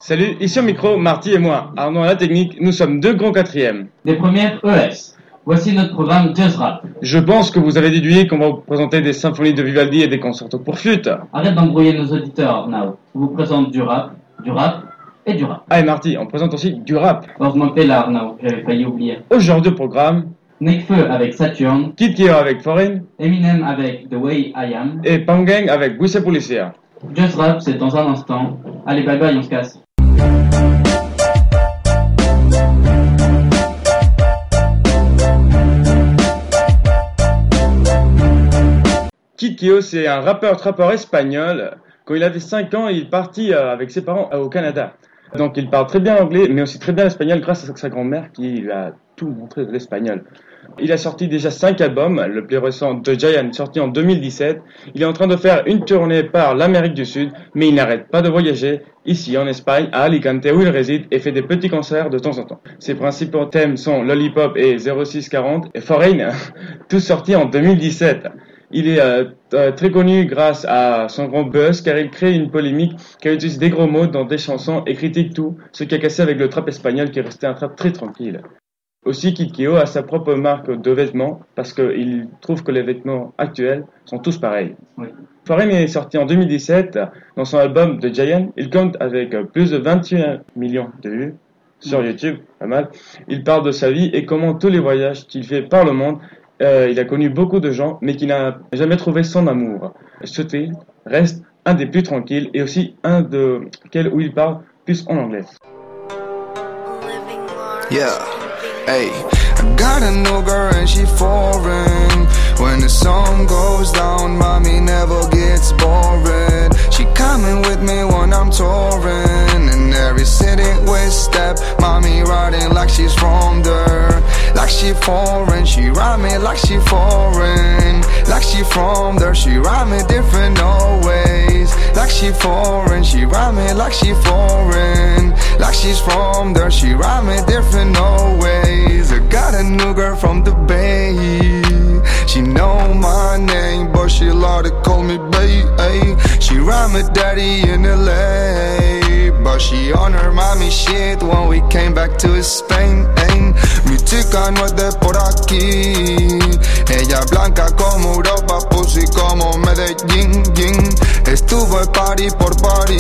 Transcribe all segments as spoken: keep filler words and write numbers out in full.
Salut, ici au micro, Marty et moi. Arnaud à la technique, nous sommes deux grands quatrièmes. Des premières E S. Voici notre programme Jazz Rap. Je pense que vous avez déduit qu'on va vous présenter des symphonies de Vivaldi et des concertos pour flûte. Arrête d'embrouiller nos auditeurs, Arnaud. On vous présente du rap, du rap et du rap. Ah et Marty, on présente aussi du rap. Heureusement que t'es là, Arnaud, j'avais failli oublier. Aujourd'hui au programme, Nekfeu avec Saturn, Kid Keo avec Foreign, Eminem avec The Way I Am et Pangang avec Guisa Policia. Jazz Rap, c'est dans un instant. Allez, bye bye, on se casse. Kid Keo, c'est un rappeur-trappeur espagnol. Quand il avait cinq ans, il est parti avec ses parents au Canada. Donc il parle très bien anglais, mais aussi très bien l'espagnol grâce à sa grand-mère qui lui a tout montré de l'espagnol. Il a sorti déjà cinq albums, le plus récent The Giant sorti en deux mille dix-sept. Il est en train de faire une tournée par l'Amérique du Sud, mais il n'arrête pas de voyager ici en Espagne, à Alicante où il réside et fait des petits concerts de temps en temps. Ses principaux thèmes sont Lollipop et zéro six quarante et Foreign, tous sortis en deux mille dix-sept. Il est euh, euh, très connu grâce à son grand buzz car il crée une polémique car il utilise des gros mots dans des chansons et critique tout, ce qui a cassé avec le trap espagnol qui est resté un trap très tranquille. Aussi, Kid Keo a sa propre marque de vêtements parce qu'il trouve que les vêtements actuels sont tous pareils. Oui. Foreign est sorti en deux mille dix-sept dans son album The Giant. Il compte avec plus de vingt et un millions de vues sur YouTube, pas mal. Il parle de sa vie et comment tous les voyages qu'il fait par le monde. Euh, il a connu beaucoup de gens, mais qui n'a jamais trouvé son amour. Sheffield reste un des plus tranquilles et aussi un de quel où il parle plus en anglais. Yeah, hey, I got a new girl and she foreign. When the sun goes down, mommy never gets boring. She coming with me when I'm touring. In every city we step, mommy riding like she's from there. Like she foreign, she ride me like she foreign. Like she from there, she ride me different always. Like she foreign, she ride me like she foreign. Like she's from there, she ride me different always. I got a new girl from the Bay. She know my name, but she love to call me babe. She ride me daddy in L A, but she on her mommy shit when we came back to Spain. Mi chica no es de por aquí. Ella es blanca como Europa, pussy como Medellín. Estuvo el party por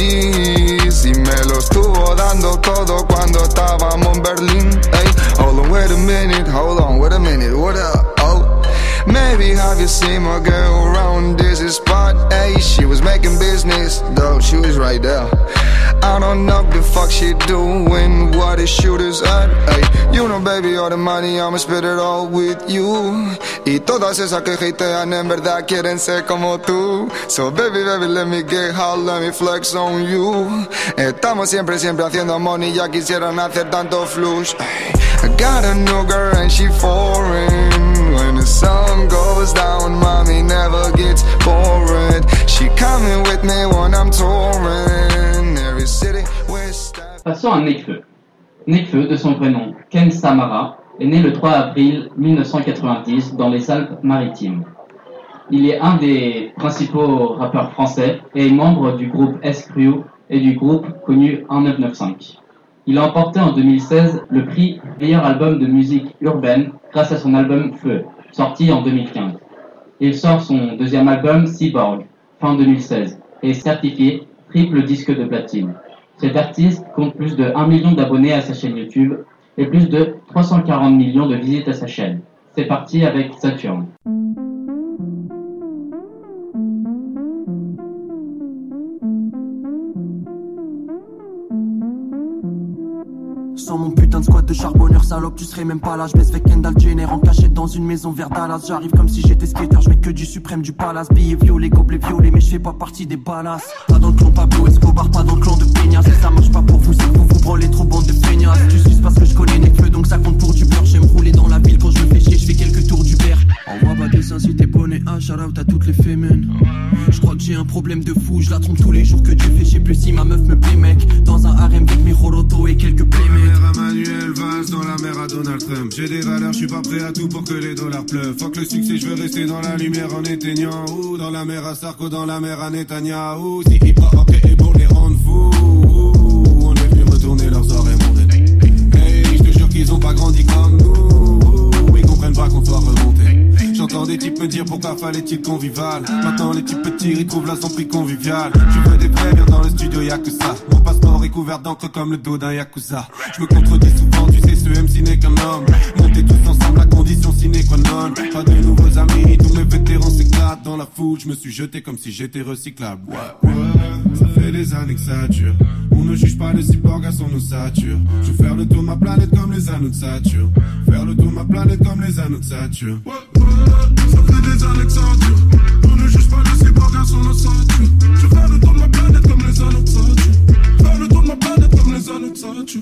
París y me lo estuvo dando todo cuando estábamos en Berlín. Ey, hold on, wait a minute, hold on, wait a minute, what up? Oh, maybe have you seen my girl around this spot? Hey, she was making business, though she was right there. I don't know the fuck she doing, what is shooters at? Hey, you know baby, all the money, I'ma spit it all with you. Y todas esas que hatean en verdad quieren ser como tú. So baby, baby, let me get hot, let me flex on you. Estamos siempre, siempre haciendo money, ya quisieran hacer tanto flush. Hey, I got a new girl and she foreign. When the sun goes down, mommy never gets bored. She coming with me when I'm touring. Every city we step. Passons à Nekfeu. Nekfeu, de son vrai nom, Ken Samara, est né le trois avril mille neuf cent quatre-vingt-dix dans les Alpes-Maritimes. Il est un des principaux rappeurs français et est membre du groupe S-Crew et du groupe connu un neuf neuf cinq. Il a emporté en deux mille seize le prix meilleur album de musique urbaine grâce à son album Feu, sorti en deux mille quinze. Il sort son deuxième album Cyborg, fin deux mille seize, et est certifié triple disque de platine. Cet artiste compte plus de un million d'abonnés à sa chaîne YouTube et plus de trois cent quarante millions de visites à sa chaîne. C'est parti avec Saturn. Sans mon putain de squat de charbonneur salope, tu serais même pas là. Je baisse avec Kendall Jenner en cachette dans une maison vers Dallas. J'arrive comme si j'étais skater, je mets que du suprême du palace. Billets violets, gobelets violets, mais je fais pas partie des balasses. Pas dans le clan Pablo Escobar, pas dans le clan de Peña. Si ça marche pas pour vous, c'est que vous vous branlez trop bande de feignasses. Tu suces parce que je connais Nekfeu, donc ça compte pour du beurre. J'aime rouler dans la ville quand je me fais chier, je fais quelques tours du père. Envoie pas des seins si t'es bonnet, ah shout out à toutes les fémènes. Je crois que j'ai un problème de fou, je la trompe tous les jours que Dieu fait. Je sais plus si ma meuf me plaît mec. Dans un harem avec mes Roroto et quelques playmates. Manuel Valls dans la mer à Donald Trump. J'ai des valeurs, je suis pas prêt à tout pour que les dollars pleuvent. Fuck le succès, je veux rester dans la lumière en éteignant. Ou dans la mer à Sarko, dans la mer à Netanyahu. Si hip hop est bon, les rendre fous. On est venu pourquoi fallait-il convivial? Maintenant les types petits ils trouvent la son prix convivial. Je veux des vrais, viens dans le studio, y'a que ça. Mon passeport est couvert d'encre comme le dos d'un yakuza. Je me contredis souvent, tu sais ce M C n'est qu'un homme. Montez tous ensemble, la condition sine qua non. Pas de nouveaux amis, tous mes vétérans s'éclatent dans la foule. Je me suis jeté comme si j'étais recyclable. Ouais, ouais, ça fait des années que ça dure. On ne juge pas les cyborgs, elles sont nos satures. Je veux faire le tour de ma planète comme les anneaux de Saturne. Faire le tour de ma planète comme les anneaux de Saturne. Ouais, ouais, ça fait des années que ça dure. On ne juge pas les cyborgs, elles sont nos satures. Je veux faire le tour de ma planète comme les anneaux de Saturne. Faire le tour de ma planète comme les anneaux de Saturne.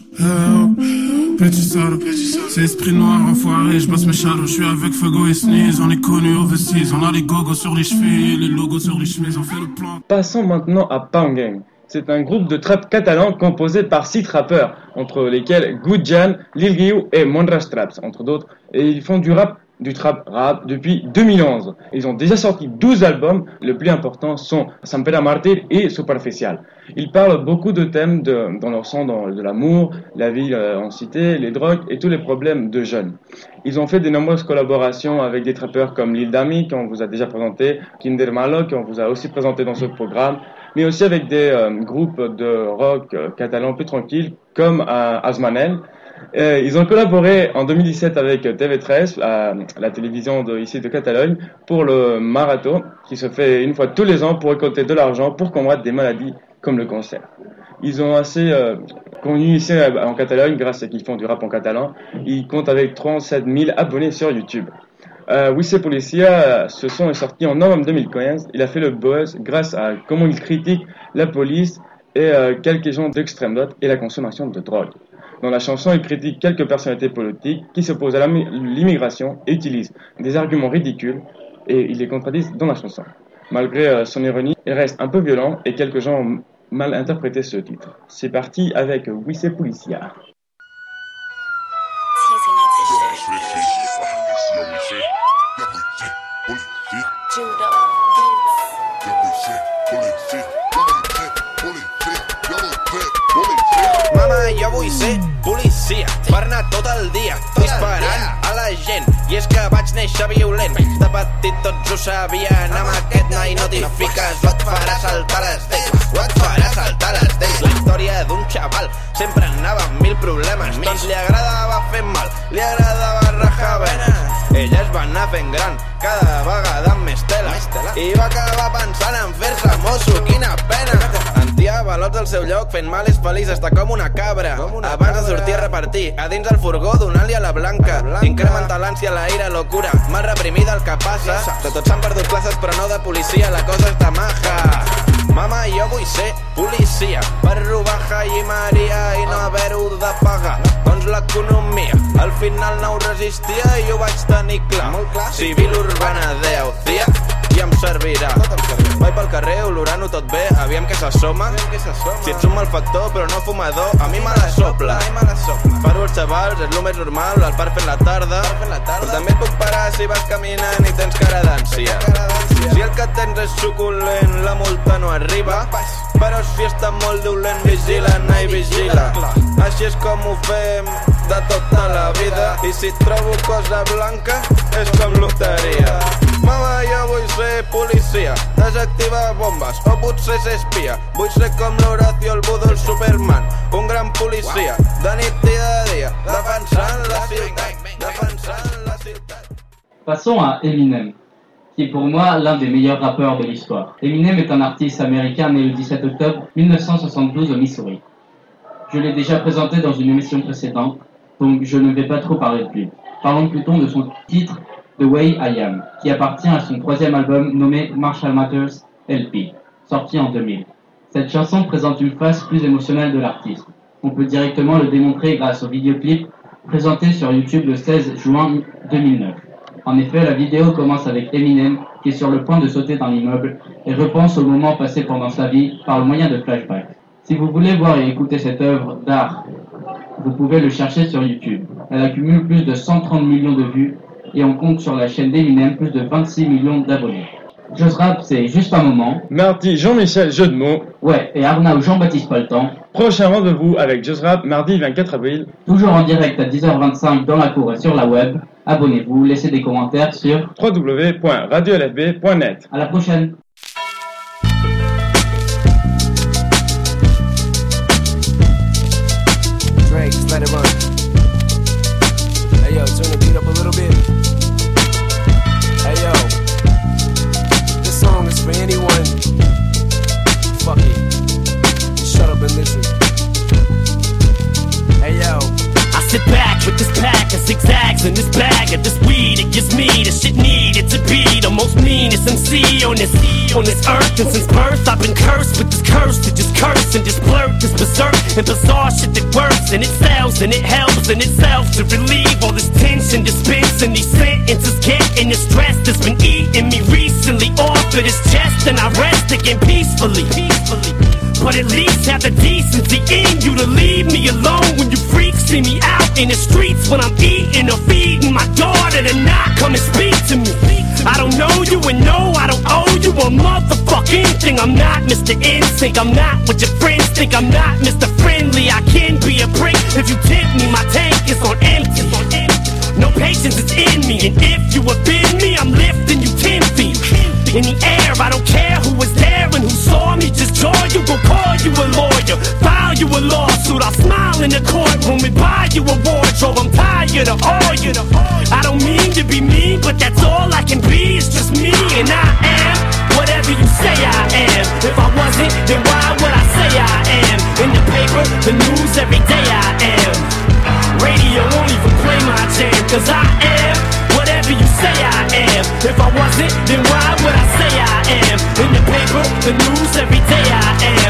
Hey, petit sale, c'est esprit noir enfoiré, je passe mes shadows, je suis avec Fuego et Sneeze, on est connus overseas, on a les gogos sur les chevilles, les logos sur les chemises, on fait le plan. Passons maintenant à Pangang. C'est un groupe de trap catalan composé par six rappeurs, entre lesquels Goudjan, Lil Guiu et Mondras Traps, entre d'autres, et ils font du rap, du trap rap depuis deux mille onze. Ils ont déjà sorti douze albums, les plus importants sont Sampera Martyr et Superficial. Ils parlent beaucoup de thèmes de, dans leur son, dans, de l'amour, la vie euh, en cité, les drogues et tous les problèmes de jeunes. Ils ont fait de nombreuses collaborations avec des trappeurs comme Lil Dami, qu'on vous a déjà présenté, Kinder Malo, qu'on vous a aussi présenté dans ce programme, mais aussi avec des euh, groupes de rock euh, catalans plus tranquilles comme euh, Asmanel. Euh, ils ont collaboré en deux mille dix-sept avec T V treize, euh, la télévision de, ici de Catalogne, pour le marathon qui se fait une fois tous les ans pour récolter de l'argent pour combattre des maladies comme le cancer. Ils ont assez euh, connu ici en Catalogne grâce à qu'ils font du rap en catalan. Ils comptent avec trente-sept mille abonnés sur YouTube. Euh, Wisse Policia, ce son est sorti en novembre deux mille quinze. Il a fait le buzz grâce à comment il critique la police et euh, quelques gens d'extrême droite et la consommation de drogue. Dans la chanson, il critique quelques personnalités politiques qui s'opposent à l'immigration et utilisent des arguments ridicules et ils les contredisent dans la chanson. Malgré euh, son ironie, il reste un peu violent et quelques gens ont mal interprété ce titre. C'est parti avec Wisse Policia. Mama, jo vull ser policia per anar tot el dia disparant a la gent. I és que vaig néixer violent, de petit tots ho sabien. Amb aquest noi no t'hi fiques, o et farà saltar les dents, o et farà saltar les dents. La història d'un xaval sempre anava amb mil problemes. Doncs li agradava fer mal, li agradava rajar vena. Ella es va anar fent gran, cada vegada amb més tela, i va acabar pensant en fer-se mosso, quina pena. Antia avalots al seu lloc, fent mal és feliç, està com una cabra. Abans de sortir a repartir, a dins del furgó donant-li a la blanca. Incrementa l'ànsia, la ira, locura, mal reprimida el que passa. De tots s'han perdut classes però no de policia, la cosa està maja. Mama, jo vull ser policia per robar Jai Maria i no haver-ho de pagar. Doncs l'economia al final no ho resistia i ho vaig tenir clar. Civil urbana de Aucia i em servirà. Vaig pel carrer olorant-ho tot bé, aviam que s'assoma. Si ets un malfactor però no fumador, a mi me la sopla. Paro els xavals, és el més normal, el par fent la tarda. Però també et puc parar si vas caminant i tens cara d'ànsia. Si el que tens és suculent, la multa no arriba. Però si està molt dolent, vigila, i vigila. Així és com ho fem de tota la vida. I si trobo cosa blanca, és com loteria. Mama, jo vull ser policia, desactivar bombes, o potser ser espia. Vull ser com l'Horacio, el Budo, el Superman, un gran policia, de nit i de dia, defensant la ciutat, defensant la ciutat. Passons à Eminem, qui est pour moi l'un des meilleurs rappeurs de l'histoire. Eminem est un artiste américain né le dix-sept octobre mille neuf cent soixante-douze au Missouri. Je l'ai déjà présenté dans une émission précédente, donc je ne vais pas trop parler de lui. Parlons plutôt de son titre The Way I Am, qui appartient à son troisième album nommé Marshall Mathers L P, sorti en deux mille. Cette chanson présente une face plus émotionnelle de l'artiste. On peut directement le démontrer grâce au vidéoclip présenté sur YouTube le seize juin deux mille neuf. En effet, la vidéo commence avec Eminem qui est sur le point de sauter dans l'immeuble et repense aux moments passés pendant sa vie par le moyen de flashbacks. Si vous voulez voir et écouter cette œuvre d'art, vous pouvez le chercher sur YouTube. Elle accumule plus de cent trente millions de vues et on compte sur la chaîne d'Eminem plus de vingt-six millions d'abonnés. Just Rap, c'est juste un moment. Mardi, Jean-Michel, jeu de mots. Ouais, et Arnaud, Jean-Baptiste Paltan. Prochain rendez-vous avec Just Rap, mardi vingt-quatre avril. Toujours en direct à dix heures vingt-cinq dans la cour et sur la web. Abonnez-vous, laissez des commentaires sur w w w point radio l f b point net. À la prochaine. Drake, just let it run. Hey yo, turn the beat up a little bit. Hey yo, this song is for anyone. Fuck it, shut up and listen. Hey yo, I sit back with this pack of zigzags and this bag of this weed. It gives me the shit needed to be the most meanest M C on this on this earth. And since birth, I've been cursed with this curse to just curse and just blurt this berserk and bizarre shit that works and it sells and it helps in itself to relieve all this tension, dispense and these sentences getting the stress that's been eating me recently off of this chest. And I rest again peacefully, peacefully. But at least have the decency in you to leave me alone when you freaks see me out in the streets when I'm eating or feeding my daughter to not come and speak to me. I don't know you and no, I don't owe you a motherfucking thing. I'm not Mister Instinct, I'm not what your friends think. I'm not Mister Friendly, I can be a prick if you tip me. My tank is on empty. No patience is in me, and if you offend me, I'm lifting you ten feet in the air. I don't care who was there and who saw me. Just draw you, go call you a lawyer, file you a lawsuit. I'll smile in the courtroom and buy you a wardrobe. I'm tired of all you. I don't mean to be mean, but that's all I can be. It's just me, and I am whatever you say I am. If I wasn't, then why would I say I am? In the paper, the news, every day I am. Radio won't even play my jam, cause I am whatever you say I am. If I wasn't, then why would I say I am? In the paper, the news, every day I am.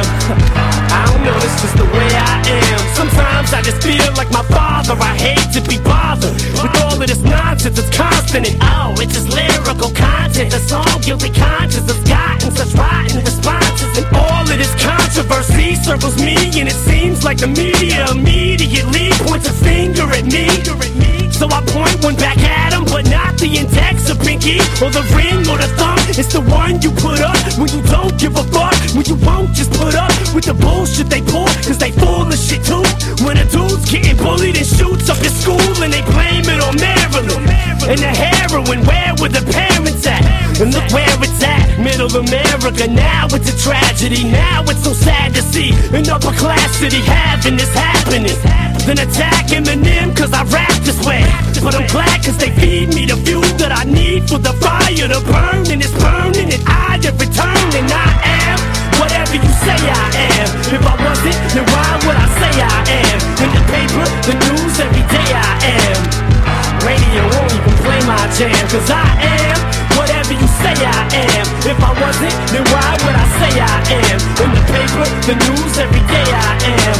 I don't know, it's just the way I am. Sometimes I just feel like my father. I hate to be bothered with all of this nonsense. It's constant and oh, it's just lyrical content. A song guilty conscience has gotten such rotten responses. And all of this controversy circles me, and it seems like the media immediately points a finger at me. So I point one back at him, but not the index or pinky or the ring or the thumb. It's the one you put up when you don't give a fuck, when you won't just put up with the bullshit they pull, cause they full of shit too. When a dude's getting bullied and shoots up his school and they blame it on Maryland and the heroin, where were the parents at? And look where it's at, middle America. Now it's a tragedy, now it's so sad to see an upper class city having this happening. Then attack Eminem cause I rap this way. But I'm glad cause they feed me the fuel that I need for the fire to burn. And it's burning and I have returned. And I am whatever you say I am. If I wasn't, then why would I say I am? In the paper, the news, every day I am. Radio won't even play my jam, cause I am whatever you say I am. If I wasn't, then why would I say I am? In the paper, the news, every day I am.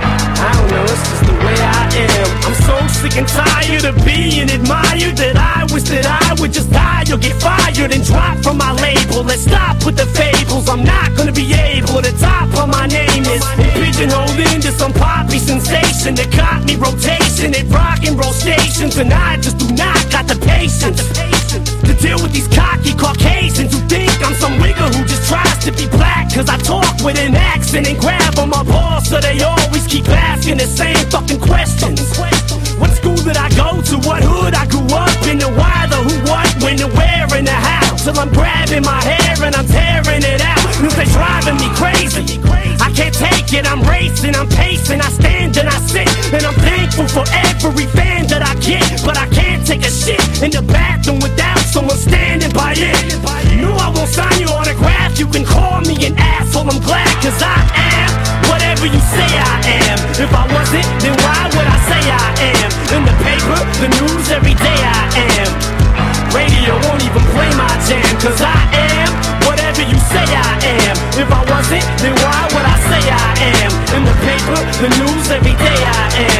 I don't know, it's just the way I am. I'm so sick and tired of being admired that I wish that I would just die or get fired and drop from my label. Let's stop with the fables, I'm not gonna be able to top on my name is pigeonholed into some poppy sensation that caught me rotation at rock and roll stations. And I just do not got the patience to deal with these cocky Caucasians who think I'm some wigger who just tries to be black. Cause I talk with an accent and grab on my balls, so they always keep asking the same fucking questions. What school did I go to? What hood I grew up in? The why, the who, what, when, the where, and the how. Till I'm grabbing my hair and I'm tearing it out. Cause they driving me crazy. I can't take it, I'm racing, I'm pacing. I stand and I sit, and I'm thankful for every fan that I get. But I can't take a shit in the bathroom without someone standing by it. No, I won't sign your autograph. You can call me an asshole, I'm glad, cause I am whatever you say I am. If I wasn't, then why would I say I am? In the paper, the news, every day I am. Radio won't even play my jam, cause I am whatever you say I am. If I wasn't, then why would I say I am? In the paper, the news, every day I am.